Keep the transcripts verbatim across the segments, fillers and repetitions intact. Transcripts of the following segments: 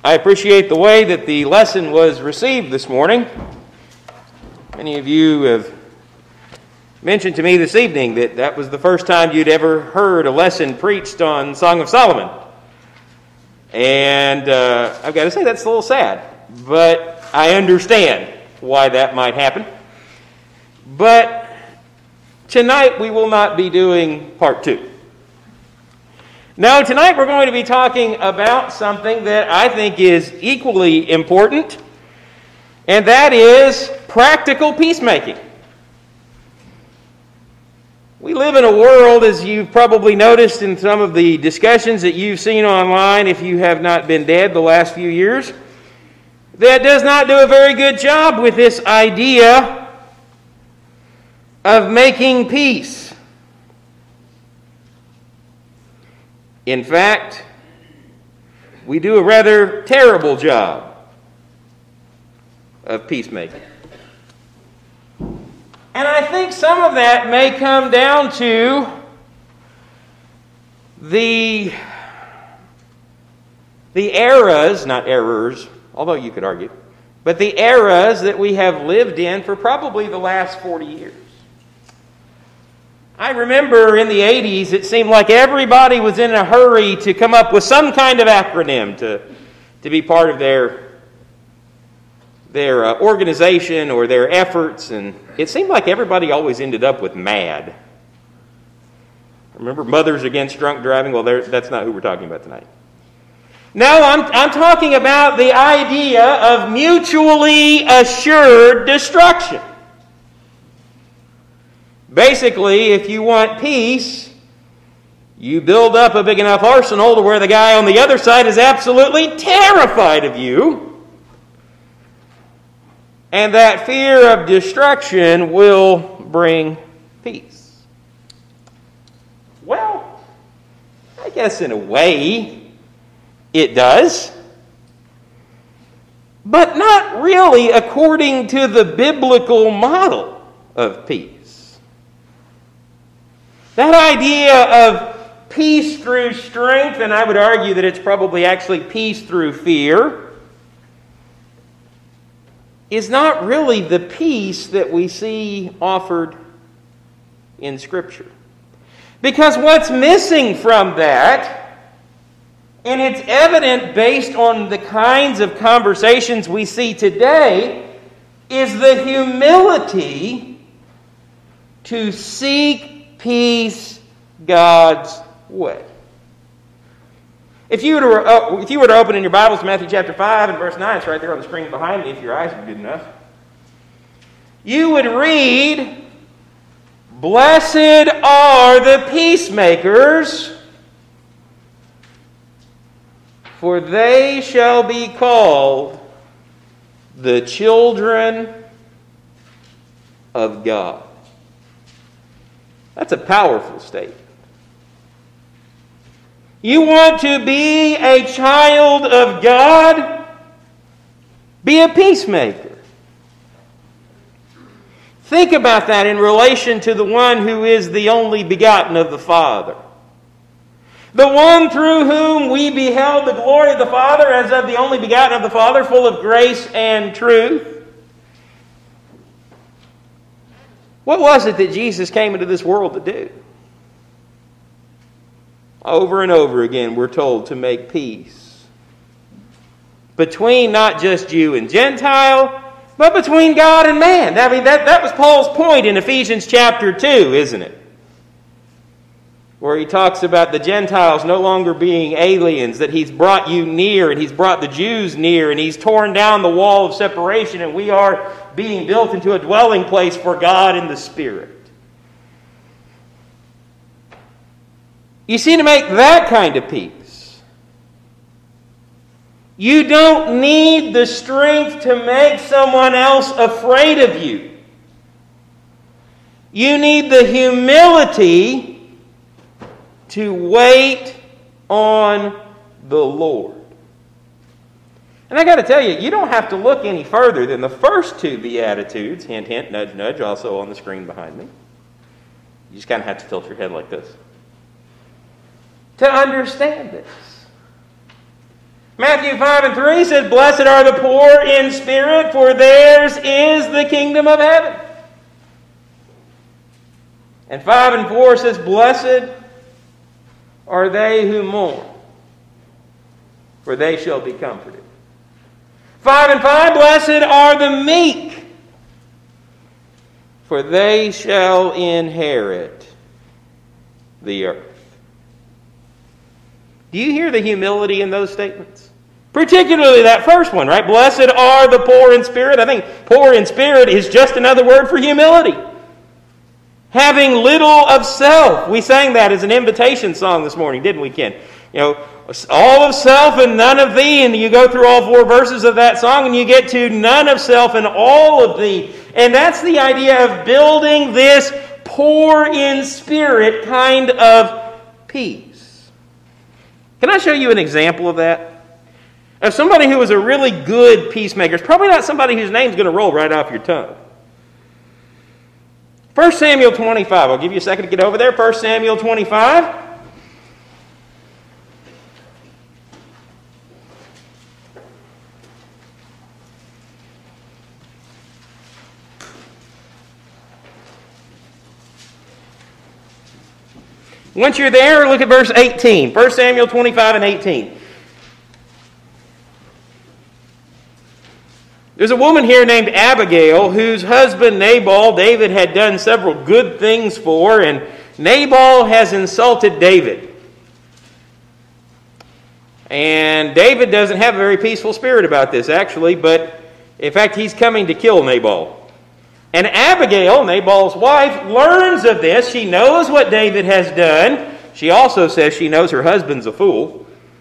I appreciate the way that the lesson was received this morning. Many of you have mentioned to me this evening that that was the first time you'd ever heard a lesson preached on Song of Solomon. And uh, I've got to say that's a little sad, but I understand why that might happen. But tonight we will not be doing part two. No, tonight we're going to be talking about something that I think is equally important, and that is practical peacemaking. We live in a world, as you've probably noticed in some of the discussions that you've seen online, if you have not been dead the last few years, that does not do a very good job with this idea of making peace. In fact, we do a rather terrible job of peacemaking. And I think some of that may come down to the, the eras, not errors, although you could argue, but the eras that we have lived in for probably the last forty years. I remember in the eighties, it seemed like everybody was in a hurry to come up with some kind of acronym to, to be part of their, their uh, organization or their efforts, and it seemed like everybody always ended up with MAD. Remember Mothers Against Drunk Driving? Well, that's not who we're talking about tonight. No, I'm, I'm talking about the idea of mutually assured destruction. Basically, if you want peace, you build up a big enough arsenal to where the guy on the other side is absolutely terrified of you. And that fear of destruction will bring peace. Well, I guess in a way it does. But not really according to the biblical model of peace. That idea of peace through strength, and I would argue that it's probably actually peace through fear, is not really the peace that we see offered in Scripture. Because what's missing from that, and it's evident based on the kinds of conversations we see today, is the humility to seek peace God's way. If you, were to, if you were to open in your Bibles to Matthew chapter five and verse nine, it's right there on the screen behind me if your eyes are good enough, you would read, "Blessed are the peacemakers, for they shall be called the children of God." That's a powerful statement. You want to be a child of God? Be a peacemaker. Think about that in relation to the one who is the only begotten of the Father. The one through whom we beheld the glory of the Father as of the only begotten of the Father, full of grace and truth. What was it that Jesus came into this world to do? Over and over again, we're told to make peace between not just Jew and Gentile, but between God and man. I mean, that, that was Paul's point in Ephesians chapter two, isn't it? Where he talks about the Gentiles no longer being aliens, that he's brought you near, and he's brought the Jews near, and he's torn down the wall of separation, and we are being built into a dwelling place for God in the Spirit. You see, to make that kind of peace, you don't need the strength to make someone else afraid of you. You need the humility to wait on the Lord. And I got to tell you, you don't have to look any further than the first two Beatitudes, hint, hint, nudge, nudge, also on the screen behind me. You just kind of have to tilt your head like this to understand this. Matthew five and three says, "Blessed are the poor in spirit, for theirs is the kingdom of heaven." And five and four says, "Blessed are they who mourn, for they shall be comforted." Five and five, "Blessed are the meek, for they shall inherit the earth." Do you hear the humility in those statements? Particularly that first one, right? Blessed are the poor in spirit. I think poor in spirit is just another word for humility. Having little of self. We sang that as an invitation song this morning, didn't we, Ken? You know, all of self and none of thee. And you go through all four verses of that song and you get to none of self and all of thee. And that's the idea of building this poor in spirit kind of peace. Can I show you an example of that? Of somebody who was a really good peacemaker. It's probably not somebody whose name's going to roll right off your tongue. First Samuel twenty-five. I'll give you a second to get over there. First Samuel twenty-five. Once you're there, look at verse eighteen. First Samuel twenty-five and eighteen. There's a woman here named Abigail whose husband Nabal, David had done several good things for, and Nabal has insulted David. And David doesn't have a very peaceful spirit about this, actually, but in fact, he's coming to kill Nabal. And Abigail, Nabal's wife, learns of this. She knows what David has done. She also says she knows her husband's a fool.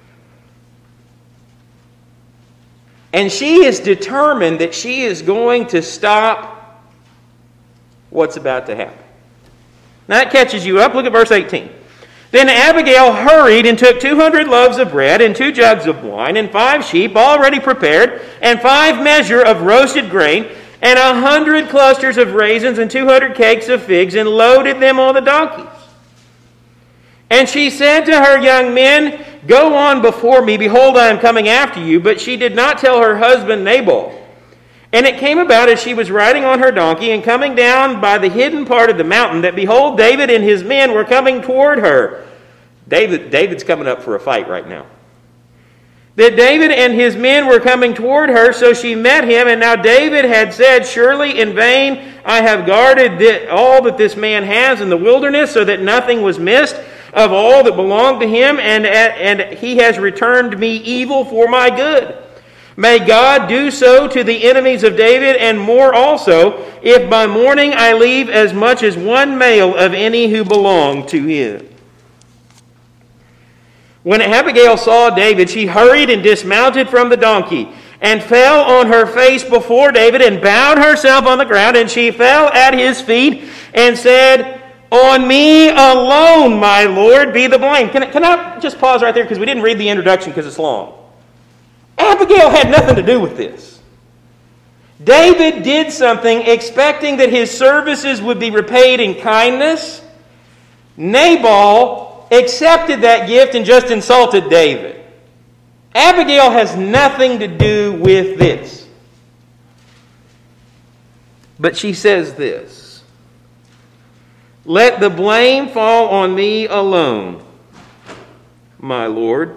And she is determined that she is going to stop what's about to happen. Now that catches you up. Look at verse eighteen. Then Abigail hurried and took two hundred loaves of bread and two jugs of wine and five sheep already prepared and five measure of roasted grain and a hundred clusters of raisins and two hundred cakes of figs and loaded them on the donkeys. And she said to her young men, "Go on before me, behold, I am coming after you." But she did not tell her husband Nabal. And it came about as she was riding on her donkey and coming down by the hidden part of the mountain that, behold, David and his men were coming toward her. David, David's coming up for a fight right now. That David and his men were coming toward her, so she met him. And now David had said, "Surely in vain I have guarded all that this man has in the wilderness, so that nothing was missed of all that belonged to him, and, and he has returned me evil for my good. May God do so to the enemies of David, and more also, if by morning I leave as much as one male of any who belong to him." When Abigail saw David, she hurried and dismounted from the donkey, and fell on her face before David, and bowed herself on the ground, and she fell at his feet, and said, "On me alone, my Lord, be the blame." Can I, can I just pause right there because we didn't read the introduction because it's long. Abigail had nothing to do with this. David did something expecting that his services would be repaid in kindness. Nabal accepted that gift and just insulted David. Abigail has nothing to do with this. But she says this, "Let the blame fall on me alone, my Lord.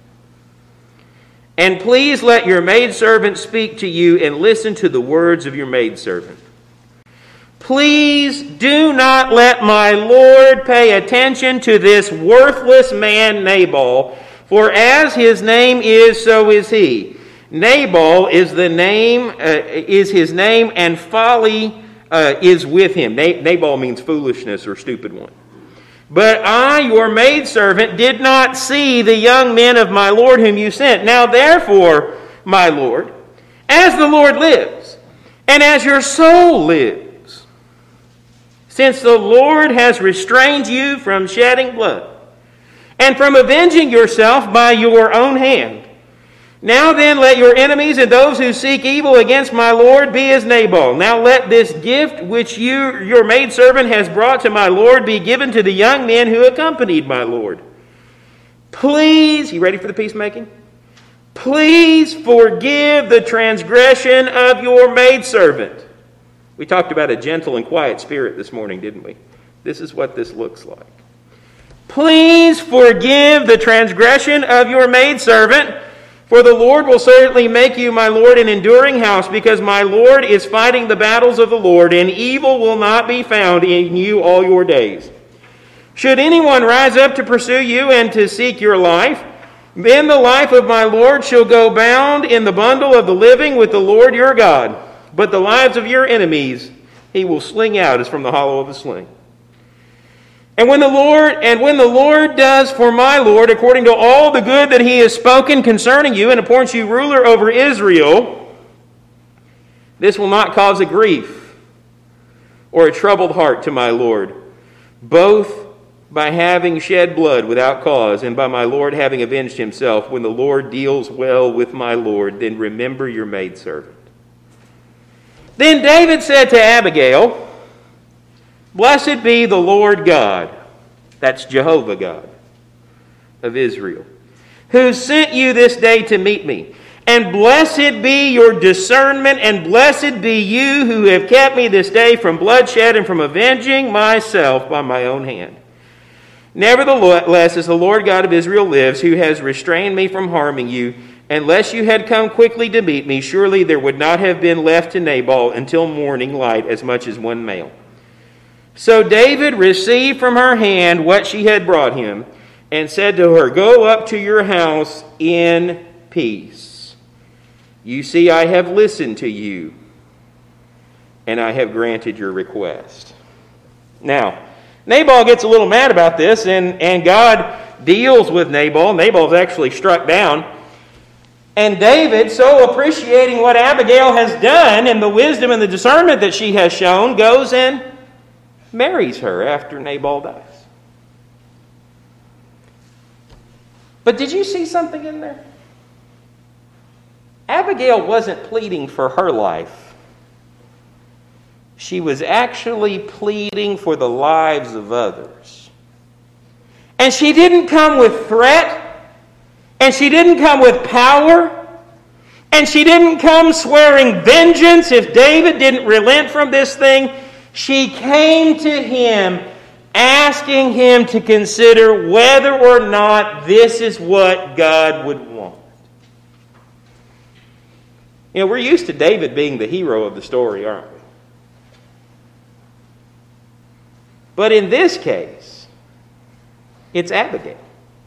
And please let your maidservant speak to you and listen to the words of your maidservant. Please do not let my Lord pay attention to this worthless man Nabal, for as his name is, so is he. Nabal is the name, uh, is his name, and folly uh, is with him." Nabal means foolishness or stupid one. "But I, your maidservant, did not see the young men of my Lord whom you sent. Now therefore, my Lord, as the Lord lives, and as your soul lives, since the Lord has restrained you from shedding blood, and from avenging yourself by your own hand, now then let your enemies and those who seek evil against my Lord be as Nabal. Now let this gift which you, your maidservant has brought to my Lord be given to the young men who accompanied my Lord. Please," you ready for the peacemaking? please forgive the transgression of your maidservant. We talked about a gentle and quiet spirit this morning, didn't we? This is what this looks like. Please forgive the transgression of your maidservant, for the Lord will certainly make you, my Lord, an enduring house, because my Lord is fighting the battles of the Lord, and evil will not be found in you all your days. Should anyone rise up to pursue you and to seek your life, then the life of my Lord shall go bound in the bundle of the living with the Lord your God. But the lives of your enemies he will sling out as from the hollow of a sling. And when the Lord and when the Lord does for my Lord according to all the good that he has spoken concerning you, and appoints you ruler over Israel, this will not cause a grief or a troubled heart to my Lord, both by having shed blood without cause, and by my Lord having avenged himself. When the Lord deals well with my Lord, then remember your maidservant. Then David said to Abigail, Blessed be the Lord God, that's Jehovah God of Israel, who sent you this day to meet me. And blessed be your discernment, and blessed be you who have kept me this day from bloodshed and from avenging myself by my own hand. Nevertheless, as the Lord God of Israel lives, who has restrained me from harming you, unless you had come quickly to meet me, surely there would not have been left to Nabal until morning light as much as one male. So David received from her hand what she had brought him, and said to her, Go up to your house in peace. You see, I have listened to you, and I have granted your request. Now, Nabal gets a little mad about this, and, and God deals with Nabal. Nabal's actually struck down. And David, so appreciating what Abigail has done and the wisdom and the discernment that she has shown, goes and marries her after Nabal dies. But did you see something in there? Abigail wasn't pleading for her life. She was actually pleading for the lives of others. And she didn't come with threat. And she didn't come with power. And she didn't come swearing vengeance if David didn't relent from this thing. She came to him asking him to consider whether or not this is what God would want. You know, we're used to David being the hero of the story, aren't we? But in this case, it's Abigail.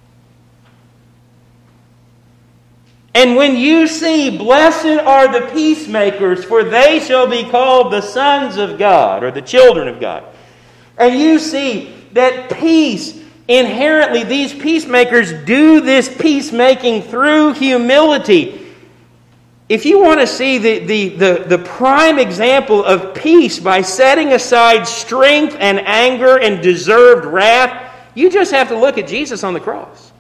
And when you see, blessed are the peacemakers, for they shall be called the sons of God, or the children of God. And you see that peace, inherently, these peacemakers do this peacemaking through humility. If you want to see the, the, the, the prime example of peace by setting aside strength and anger and deserved wrath, you just have to look at Jesus on the cross.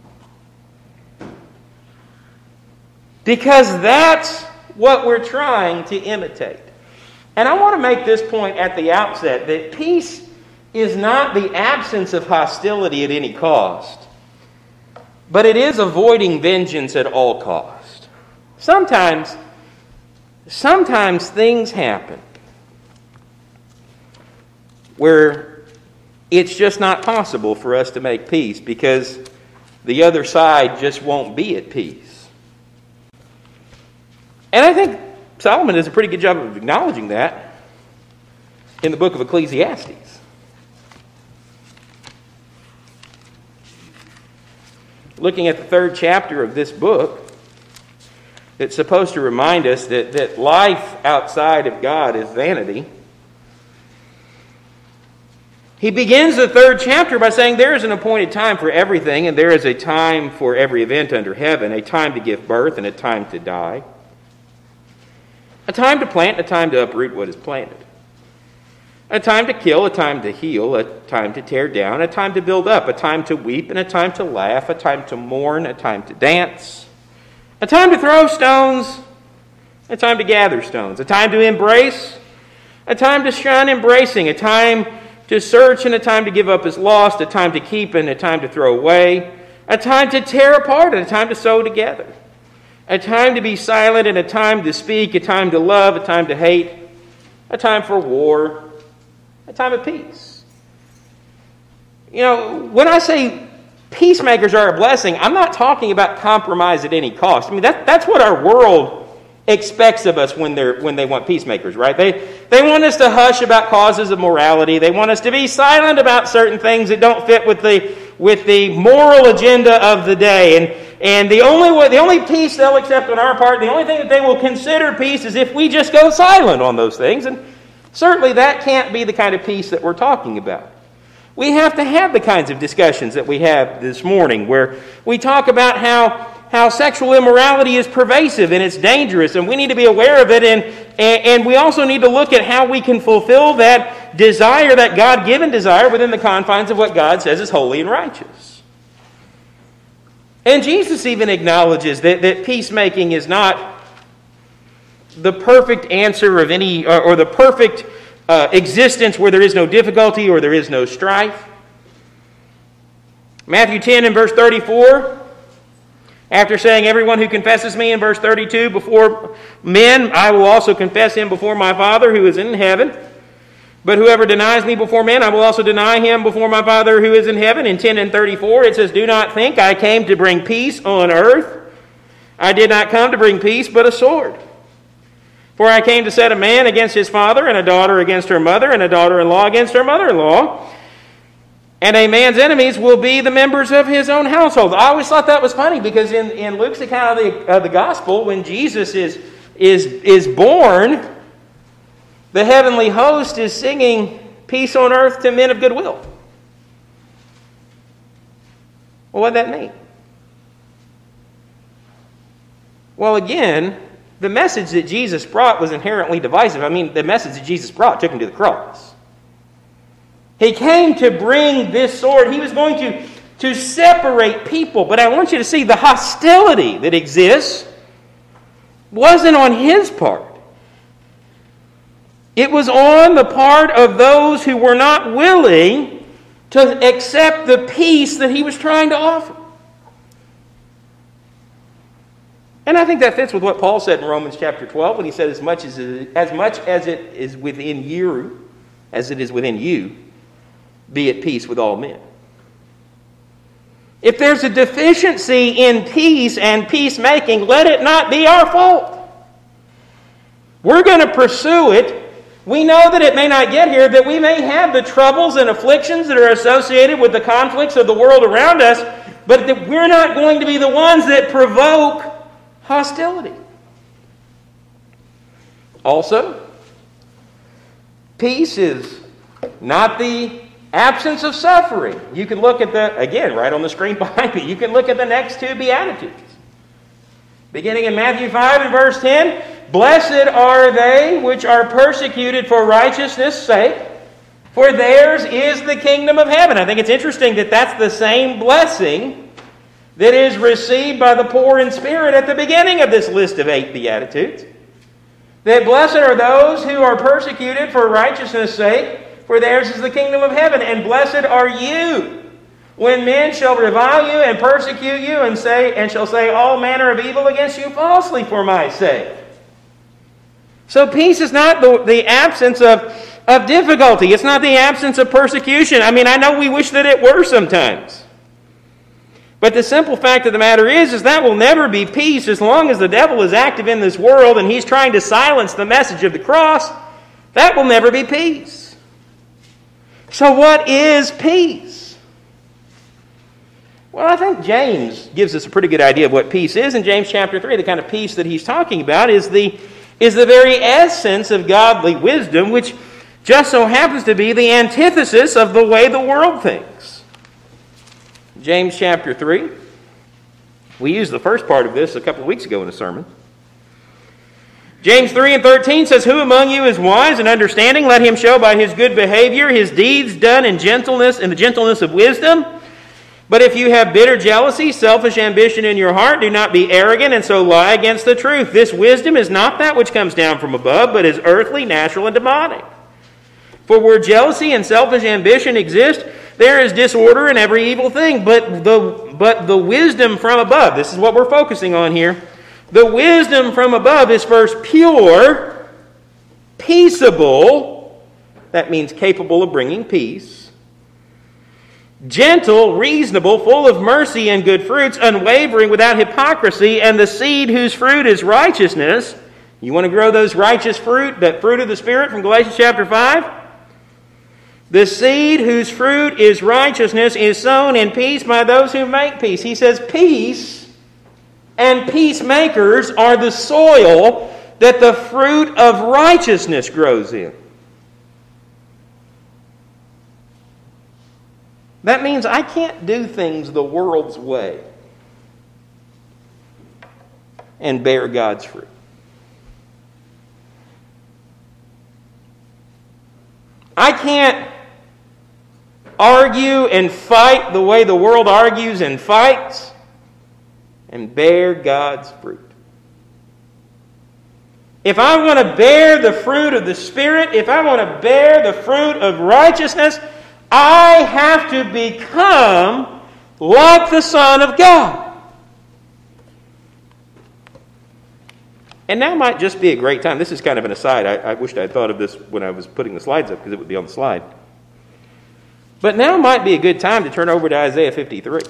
Because that's what we're trying to imitate. And I want to make this point at the outset, that peace is not the absence of hostility at any cost, but it is avoiding vengeance at all cost. Sometimes, sometimes things happen where it's just not possible for us to make peace because the other side just won't be at peace. And I think Solomon does a pretty good job of acknowledging that in the book of Ecclesiastes. Looking at the third chapter of this book, it's supposed to remind us that, that life outside of God is vanity. He begins the third chapter by saying there is an appointed time for everything, and there is a time for every event under heaven, a time to give birth and a time to die. A time to plant and a time to uproot what is planted. A time to kill, a time to heal, a time to tear down, a time to build up, a time to weep and a time to laugh, a time to mourn, a time to dance, a time to throw stones, a time to gather stones, a time to embrace, a time to shun embracing, a time to search and a time to give up as lost, a time to keep and a time to throw away, a time to tear apart and a time to sew together. A time to be silent and a time to speak, a time to love, a time to hate, a time for war, a time of peace. You know, when I say peacemakers are a blessing, I'm not talking about compromise at any cost. I mean, that, that's what our world expects of us when they're when they want peacemakers, right? They they want us to hush about causes of morality. They want us to be silent about certain things that don't fit with the with the moral agenda of the day. And and the only way, the only peace they'll accept on our part, the only thing that they will consider peace is if we just go silent on those things. And certainly that can't be the kind of peace that we're talking about. We have to have the kinds of discussions that we have this morning where we talk about how how sexual immorality is pervasive and it's dangerous, and we need to be aware of it, and, and, and we also need to look at how we can fulfill that desire, that God-given desire, within the confines of what God says is holy and righteous. And Jesus even acknowledges that, that peacemaking is not the perfect answer of any, or, or the perfect uh, existence where there is no difficulty or there is no strife. Matthew ten and verse thirty-four, after saying, everyone who confesses me, in verse thirty-two, before men, I will also confess him before my Father who is in heaven. But whoever denies me before men, I will also deny him before my Father who is in heaven. In ten and thirty-four, it says, do not think I came to bring peace on earth. I did not come to bring peace, but a sword. For I came to set a man against his father, and a daughter against her mother, and a daughter-in-law against her mother-in-law. And a man's enemies will be the members of his own household. I always thought that was funny because in, in Luke's account of the, of the gospel, when Jesus is, is, is born, the heavenly host is singing peace on earth to men of goodwill. Well, what did that mean? Well, again, the message that Jesus brought was inherently divisive. I mean, the message that Jesus brought took him to the cross. He came to bring this sword. He was going to, to separate people. But I want you to see the hostility that exists wasn't on his part. It was on the part of those who were not willing to accept the peace that he was trying to offer. And I think that fits with what Paul said in Romans chapter twelve when he said, as much as it, as much as it is within you, as it is within you, be at peace with all men. If there's a deficiency in peace and peacemaking, let it not be our fault. We're going to pursue it. We know that it may not get here, that we may have the troubles and afflictions that are associated with the conflicts of the world around us, but that we're not going to be the ones that provoke hostility. Also, peace is not the absence of suffering. You can look at the, again, right on the screen behind me, you can look at the next two Beatitudes. Beginning in Matthew five and verse ten, blessed are they which are persecuted for righteousness' sake, for theirs is the kingdom of heaven. I think it's interesting that that's the same blessing that is received by the poor in spirit at the beginning of this list of eight Beatitudes. That blessed are those who are persecuted for righteousness' sake, for theirs is the kingdom of heaven. And blessed are you when men shall revile you and persecute you and say and shall say all manner of evil against you falsely for my sake. So peace is not the, the absence of, of difficulty. It's not the absence of persecution. I mean, I know we wish that it were sometimes. But the simple fact of the matter is, is that will never be peace as long as the devil is active in this world and he's trying to silence the message of the cross. That will never be peace. So what is peace? Well, I think James gives us a pretty good idea of what peace is. In James chapter three, the kind of peace that he's talking about is the, is the very essence of godly wisdom, which just so happens to be the antithesis of the way the world thinks. James chapter three. We used the first part of this a couple of weeks ago in a sermon. James three and thirteen says, who among you is wise and understanding? Let him show by his good behavior his deeds done in gentleness, in the gentleness of wisdom. But if you have bitter jealousy, selfish ambition in your heart, do not be arrogant and so lie against the truth. This wisdom is not that which comes down from above, but is earthly, natural, and demonic. For where jealousy and selfish ambition exist, there is disorder in every evil thing. But the, but the wisdom from above, this is what we're focusing on here, The wisdom from above is first pure, peaceable, that means capable of bringing peace, gentle, reasonable, full of mercy and good fruits, unwavering, without hypocrisy, and the seed whose fruit is righteousness. You want to grow those righteous fruit, that fruit of the Spirit from Galatians chapter five? The seed whose fruit is righteousness is sown in peace by those who make peace. He says peace and peacemakers are the soil that the fruit of righteousness grows in. That means I can't do things the world's way and bear God's fruit. I can't argue and fight the way the world argues and fights and bear God's fruit. If I want to bear the fruit of the Spirit, if I want to bear the fruit of righteousness, I have to become like the Son of God. And now might just be a great time. This is kind of an aside. I, I wished I had thought of this when I was putting the slides up because it would be on the slide. But now might be a good time to turn over to Isaiah fifty-three.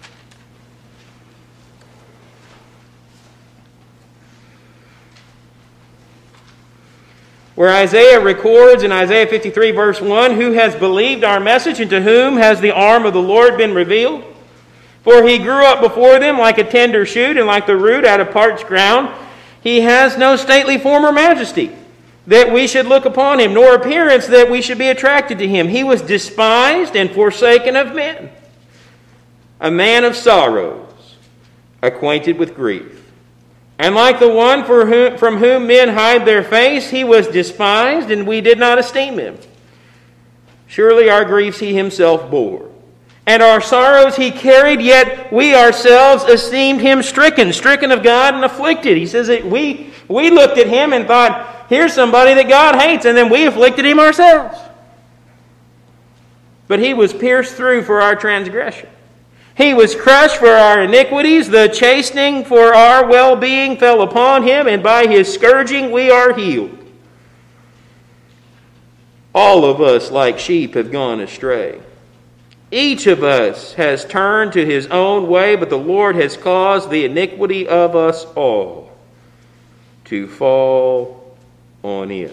Where Isaiah records in Isaiah fifty-three verse one, "Who has believed our message, and to whom has the arm of the Lord been revealed? For he grew up before them like a tender shoot, and like the root out of parched ground. He has no stately form or majesty, that we should look upon him, nor appearance that we should be attracted to him. He was despised and forsaken of men, a man of sorrows, acquainted with grief. And like the one for whom, from whom men hide their face, he was despised, and we did not esteem him. Surely our griefs he himself bore, and our sorrows he carried, yet we ourselves esteemed him stricken, stricken of God and afflicted." He says that we, we looked at him and thought, here's somebody that God hates, and then we afflicted him ourselves. But he was pierced through for our transgression. He was crushed for our iniquities. The chastening for our well-being fell upon him, and by his scourging we are healed. All of us, like sheep, have gone astray. Each of us has turned to his own way, but the Lord has caused the iniquity of us all to fall on him.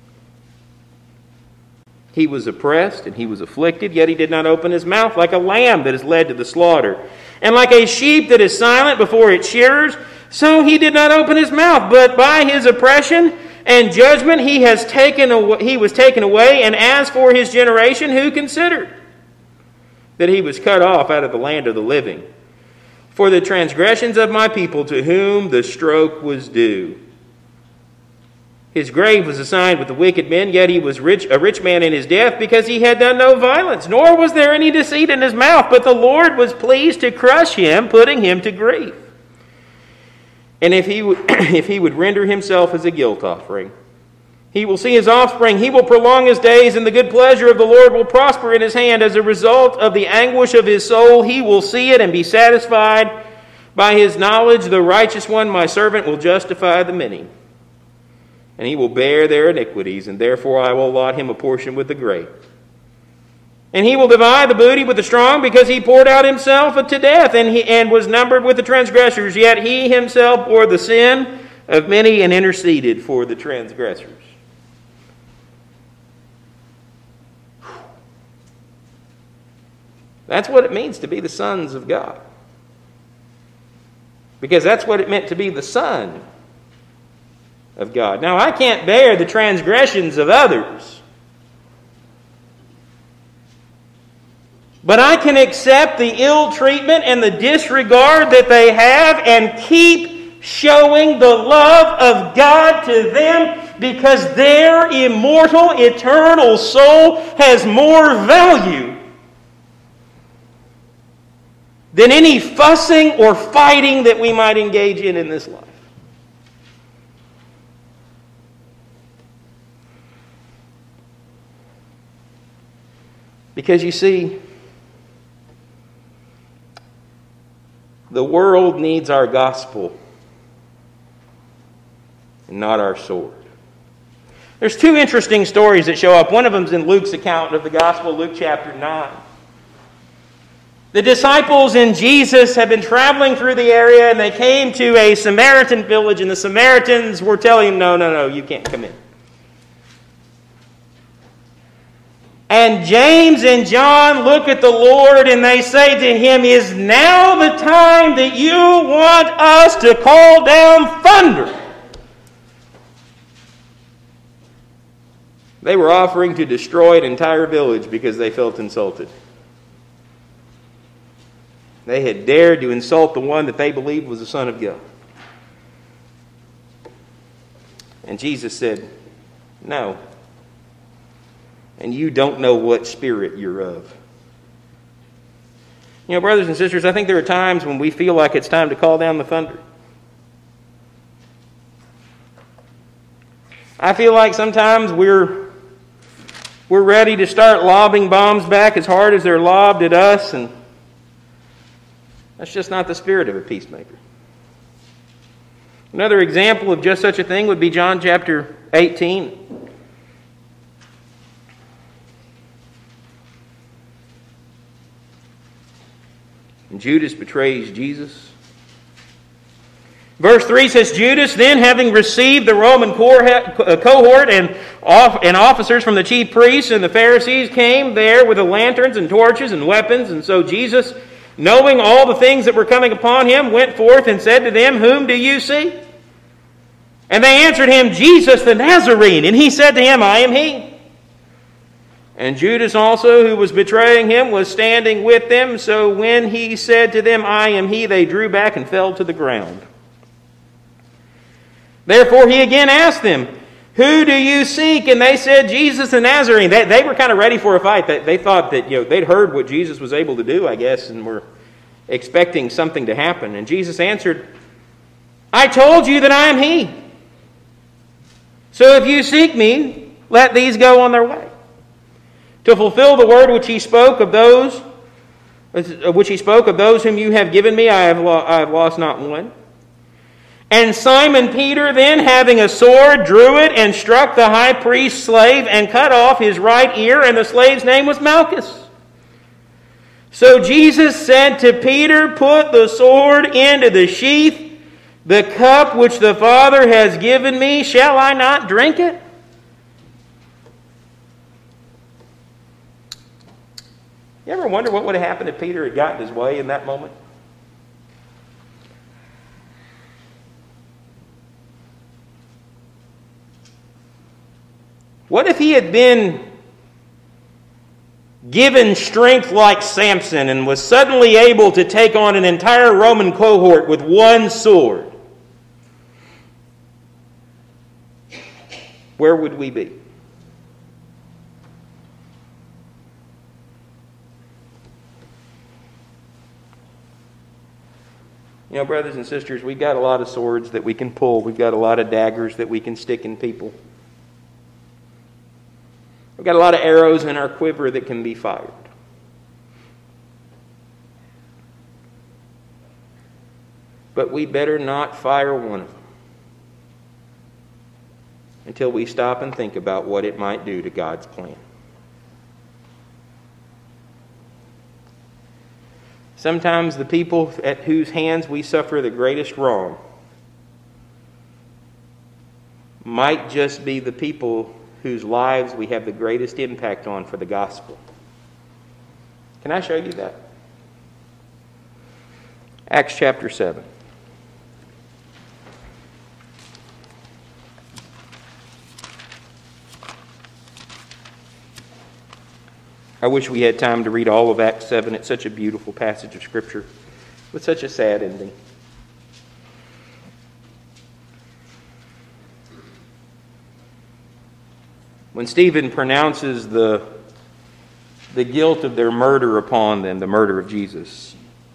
He was oppressed and he was afflicted, yet he did not open his mouth. Like a lamb that is led to the slaughter, and like a sheep that is silent before its shearers, so he did not open his mouth. But by his oppression and judgment he has taken away, he was taken away. And as for his generation, who considered that he was cut off out of the land of the living? For the transgressions of my people, to whom the stroke was due. His grave was assigned with the wicked men, yet he was rich, a rich man in his death, because he had done no violence, nor was there any deceit in his mouth. But the Lord was pleased to crush him, putting him to grief. And if he would, if he would render himself as a guilt offering, he will see his offspring. He will prolong his days, and the good pleasure of the Lord will prosper in his hand. As a result of the anguish of his soul, he will see it and be satisfied. By his knowledge, the righteous one, my servant, will justify the many, and he will bear their iniquities, and therefore I will allot him a portion with the great. And he will divide the booty with the strong, because he poured out himself to death, and he and was numbered with the transgressors. Yet he himself bore the sin of many and interceded for the transgressors. That's what it means to be the sons of God. Because that's what it meant to be the Son of God. Now, I can't bear the transgressions of others, but I can accept the ill treatment and the disregard that they have and keep showing the love of God to them, because their immortal, eternal soul has more value than any fussing or fighting that we might engage in in this life. Because you see, the world needs our gospel and not our sword. There's two interesting stories that show up. One of them is in Luke's account of the Gospel, Luke chapter nine. The disciples and Jesus had been traveling through the area, and they came to a Samaritan village, and the Samaritans were telling them, no, no, no, you can't come in. And James and John look at the Lord, and they say to him, is now the time that you want us to call down thunder? They were offering to destroy an entire village because they felt insulted. They had dared to insult the one that they believed was the Son of God. And Jesus said, no. And you don't know what spirit you're of. You know, brothers and sisters, I think there are times when we feel like it's time to call down the thunder. I feel like sometimes we're we're ready to start lobbing bombs back as hard as they're lobbed at us, and that's just not the spirit of a peacemaker. Another example of just such a thing would be John chapter eighteen. And Judas betrays Jesus. Verse three says, Judas, then having received the Roman cohort and officers from the chief priests and the Pharisees, came there with the lanterns and torches and weapons. And so Jesus, knowing all the things that were coming upon him, went forth and said to them, whom do you seek? And they answered him, Jesus the Nazarene. And he said to him, I am he. And Judas also, who was betraying him, was standing with them. So when he said to them, I am he, they drew back and fell to the ground. Therefore he again asked them, who do you seek? And they said, Jesus the Nazarene. They, they were kind of ready for a fight. They, they thought that, you know, they'd heard what Jesus was able to do, I guess, and were expecting something to happen. And Jesus answered, I told you that I am he. So if you seek me, let these go on their way. To fulfill the word which he spoke of those, which he spoke of those whom you have given me, I have, lo- I have lost not one. And Simon Peter then, having a sword, drew it and struck the high priest's slave and cut off his right ear, and the slave's name was Malchus. So Jesus said to Peter, put the sword into the sheath. The cup which the Father has given me, shall I not drink it? You ever wonder what would have happened if Peter had gotten his way in that moment? What if he had been given strength like Samson and was suddenly able to take on an entire Roman cohort with one sword? Where would we be? You know, brothers and sisters, we've got a lot of swords that we can pull. We've got a lot of daggers that we can stick in people. We've got a lot of arrows in our quiver that can be fired. But we better not fire one of them until we stop and think about what it might do to God's plan. Sometimes the people at whose hands we suffer the greatest wrong might just be the people whose lives we have the greatest impact on for the gospel. Can I show you that? Acts chapter seven. I wish we had time to read all of Acts seven. It's such a beautiful passage of Scripture with such a sad ending. When Stephen pronounces the, the guilt of their murder upon them, the murder of Jesus,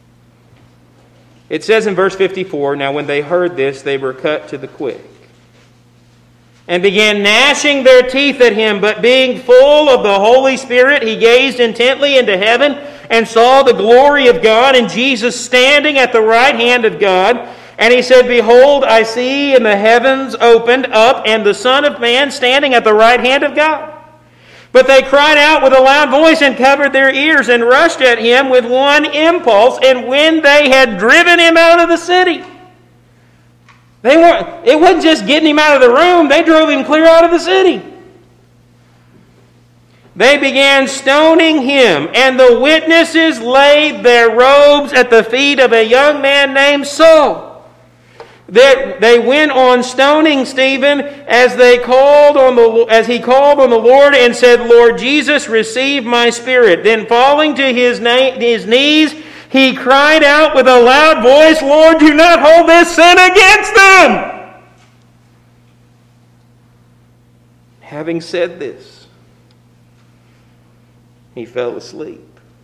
it says in verse fifty-four, now when they heard this, they were cut to the quick and began gnashing their teeth at him. But being full of the Holy Spirit, he gazed intently into heaven and saw the glory of God and Jesus standing at the right hand of God. And he said, Behold, I see in the heavens opened up, and the Son of Man standing at the right hand of God. But they cried out with a loud voice and covered their ears and rushed at him with one impulse. And when they had driven him out of the city, they weren't, it wasn't just getting him out of the room, they drove him clear out of the city. They began stoning him, and the witnesses laid their robes at the feet of a young man named Saul. They, they went on stoning Stephen as they called on the as he called on the Lord and said, Lord Jesus, receive my spirit. Then falling to his, na- his knees, he cried out with a loud voice, Lord, do not hold this sin against them. Having said this, he fell asleep.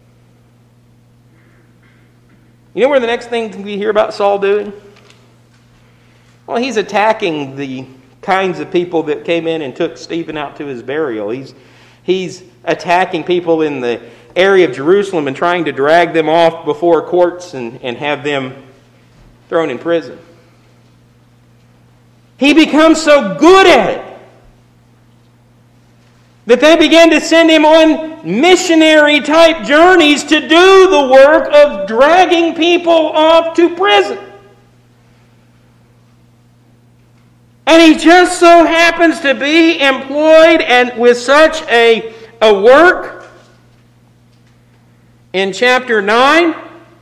You know where the next thing we hear about Saul doing? Well, he's attacking the kinds of people that came in and took Stephen out to his burial. He's, he's attacking people in the area of Jerusalem and trying to drag them off before courts and, and have them thrown in prison. He becomes so good at it that they began to send him on missionary-type journeys to do the work of dragging people off to prison. And he just so happens to be employed and with such a, a work in chapter nine,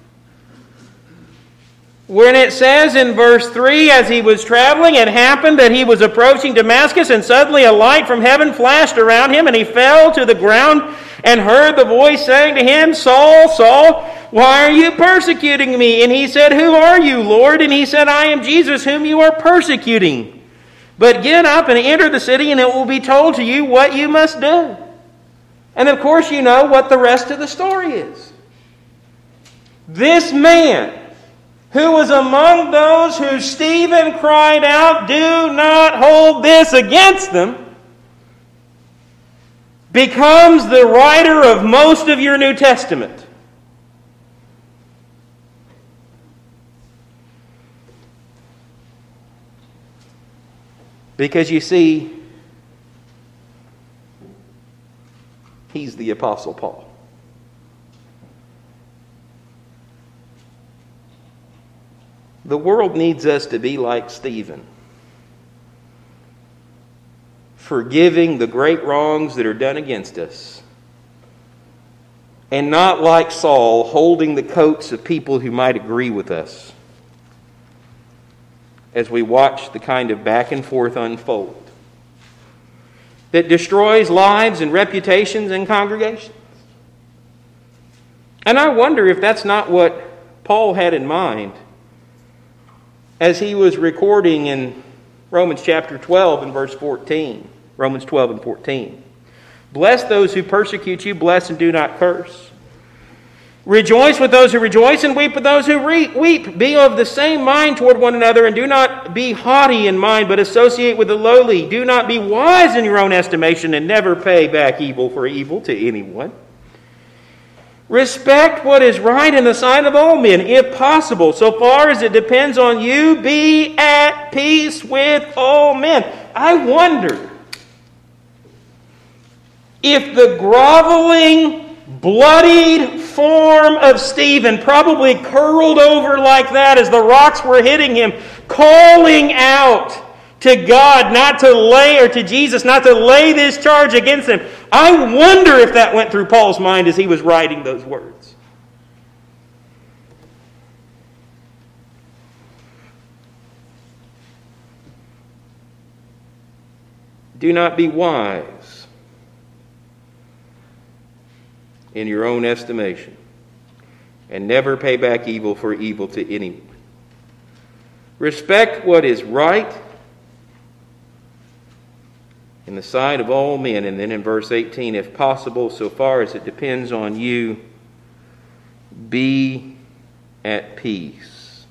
when it says in verse three, as he was traveling, it happened that he was approaching Damascus, and suddenly a light from heaven flashed around him, and he fell to the ground and heard the voice saying to him, Saul, Saul, why are you persecuting me? And he said, Who are you, Lord? And he said, I am Jesus, whom you are persecuting. But get up and enter the city, and it will be told to you what you must do. And of course you know what the rest of the story is. This man, who was among those who Stephen cried out, do not hold this against them, becomes the writer of most of your New Testament. Because you see, he's the Apostle Paul. The world needs us to be like Stephen, forgiving the great wrongs that are done against us, and not like Saul, holding the coats of people who might agree with us as we watch the kind of back and forth unfold that destroys lives and reputations and congregations. And I wonder if that's not what Paul had in mind as he was recording in Romans chapter twelve and verse fourteen. Romans twelve and fourteen. Bless those who persecute you, bless and do not curse. Rejoice with those who rejoice and weep with those who re- weep. Be of the same mind toward one another, and do not be haughty in mind, but associate with the lowly. Do not be wise in your own estimation, and never pay back evil for evil to anyone. Respect what is right in the sight of all men, if possible. So far as it depends on you, be at peace with all men. I wonder if the groveling, bloodied form of Stephen, probably curled over like that as the rocks were hitting him, calling out to God not to lay, or to Jesus not to lay this charge against him. I wonder if that went through Paul's mind as he was writing those words. Do not be wise in your own estimation, and never pay back evil for evil to anyone. Respect what is right in the sight of all men. And then in verse eighteen, if possible, so far as it depends on you, be at peace.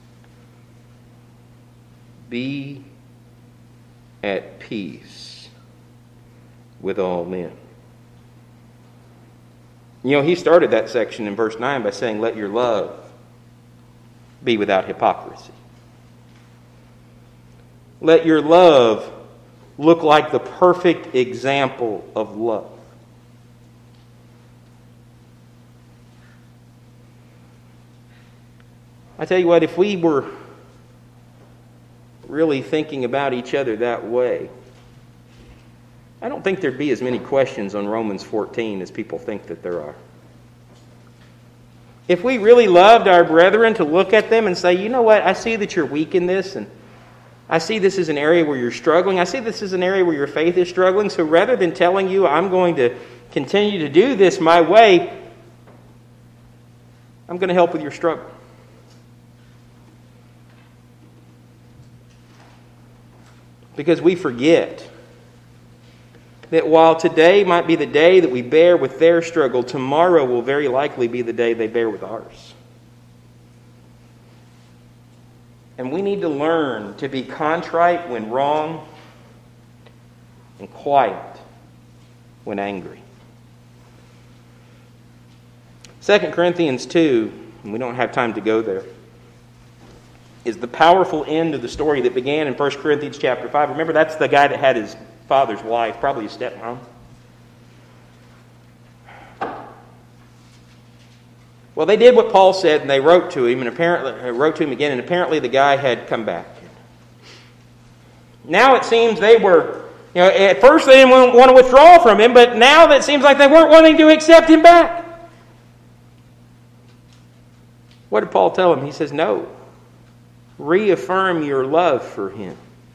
Be at peace with all men. You know, he started that section in verse nine by saying, let your love be without hypocrisy. Let your love look like the perfect example of love. I tell you what, if we were really thinking about each other that way, I don't think there'd be as many questions on Romans fourteen as people think that there are. If we really loved our brethren to look at them and say, you know what, I see that you're weak in this, and I see this is an area where you're struggling. I see this is an area where your faith is struggling. So rather than telling you I'm going to continue to do this my way, I'm going to help with your struggle. Because we forget that while today might be the day that we bear with their struggle, tomorrow will very likely be the day they bear with ours. And we need to learn to be contrite when wrong and quiet when angry. Second Corinthians two, and we don't have time to go there, is the powerful end of the story that began in First Corinthians chapter five. Remember, that's the guy that had his father's wife, probably his stepmom. Well, they did what Paul said, and they wrote to him, and apparently wrote to him again, and apparently the guy had come back. Now it seems they were, you know, at first they didn't want to withdraw from him, but now it seems like they weren't wanting to accept him back. What did Paul tell him? He says, no. Reaffirm your love for him.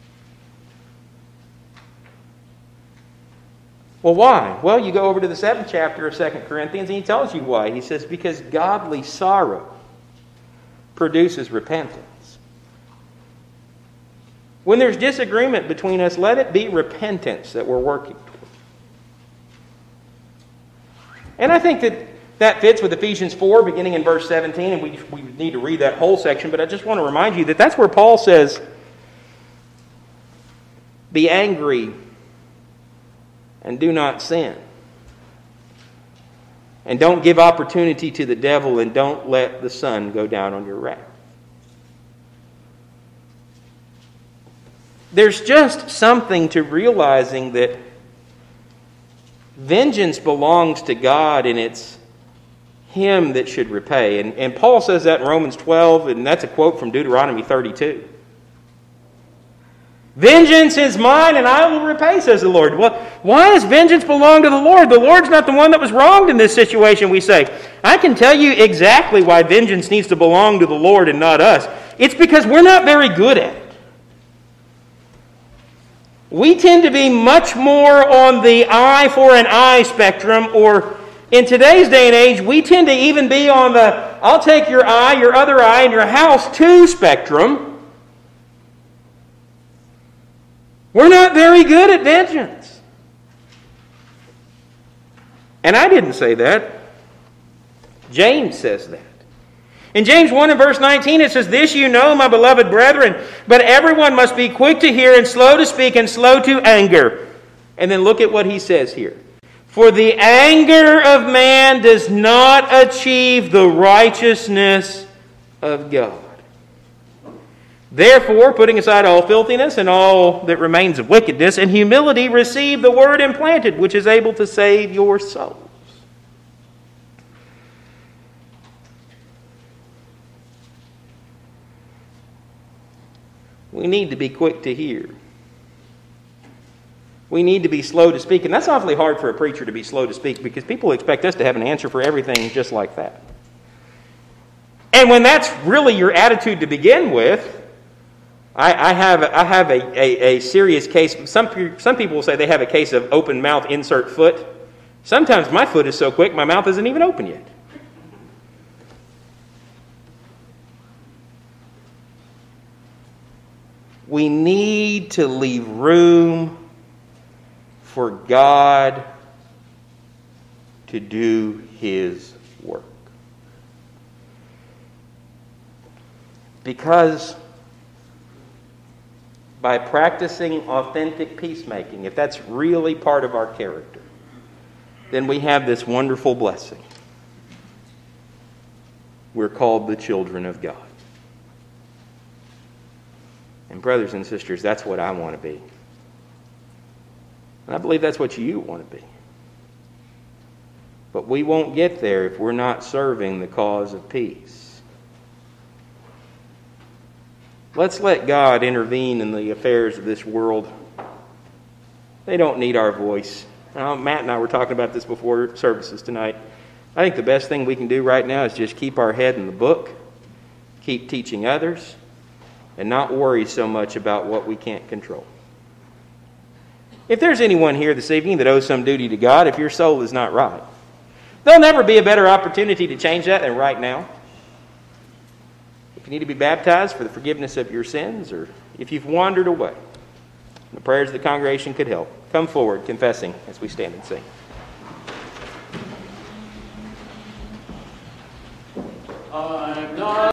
Well, why? Well, you go over to the seventh chapter of Second Corinthians and he tells you why. He says, because godly sorrow produces repentance. When there's disagreement between us, let it be repentance that we're working toward. And I think that that fits with Ephesians four, beginning in verse seventeen, and we, we need to read that whole section, but I just want to remind you that that's where Paul says, be angry and do not sin. And don't give opportunity to the devil, and don't let the sun go down on your wrath. There's just something to realizing that vengeance belongs to God, and it's Him that should repay. And, and Paul says that in Romans twelve, and that's a quote from Deuteronomy thirty-two. Vengeance is mine, and I will repay, says the Lord. Well, why does vengeance belong to the Lord? The Lord's not the one that was wronged in this situation, we say. I can tell you exactly why vengeance needs to belong to the Lord and not us. It's because we're not very good at it. We tend to be much more on the eye for an eye spectrum, or in today's day and age, we tend to even be on the I'll take your eye, your other eye, and your house too spectrum. We're not very good at vengeance. And I didn't say that. James says that. In James one and verse nineteen, it says, this you know, my beloved brethren, but everyone must be quick to hear and slow to speak and slow to anger. And then look at what he says here. For the anger of man does not achieve the righteousness of God. Therefore, putting aside all filthiness and all that remains of wickedness, and humility, receive the word implanted, which is able to save your souls. We need to be quick to hear. We need to be slow to speak. And that's awfully hard for a preacher to be slow to speak, because people expect us to have an answer for everything just like that. And when that's really your attitude to begin with, I, I have I have a, a, a serious case. Some, some people will say they have a case of open mouth, insert foot. Sometimes my foot is so quick, my mouth isn't even open yet. We need to leave room for God to do His work. Because by practicing authentic peacemaking, if that's really part of our character, then we have this wonderful blessing. We're called the children of God. And brothers and sisters, that's what I want to be. And I believe that's what you want to be. But we won't get there if we're not serving the cause of peace. Let's let God intervene in the affairs of this world. They don't need our voice. Now, Matt and I were talking about this before services tonight. I think the best thing we can do right now is just keep our head in the book, keep teaching others, and not worry so much about what we can't control. If there's anyone here this evening that owes some duty to God, if your soul is not right, there'll never be a better opportunity to change that than right now. If you need to be baptized for the forgiveness of your sins, or if you've wandered away, the prayers of the congregation could help. Come forward confessing as we stand and sing. I'm not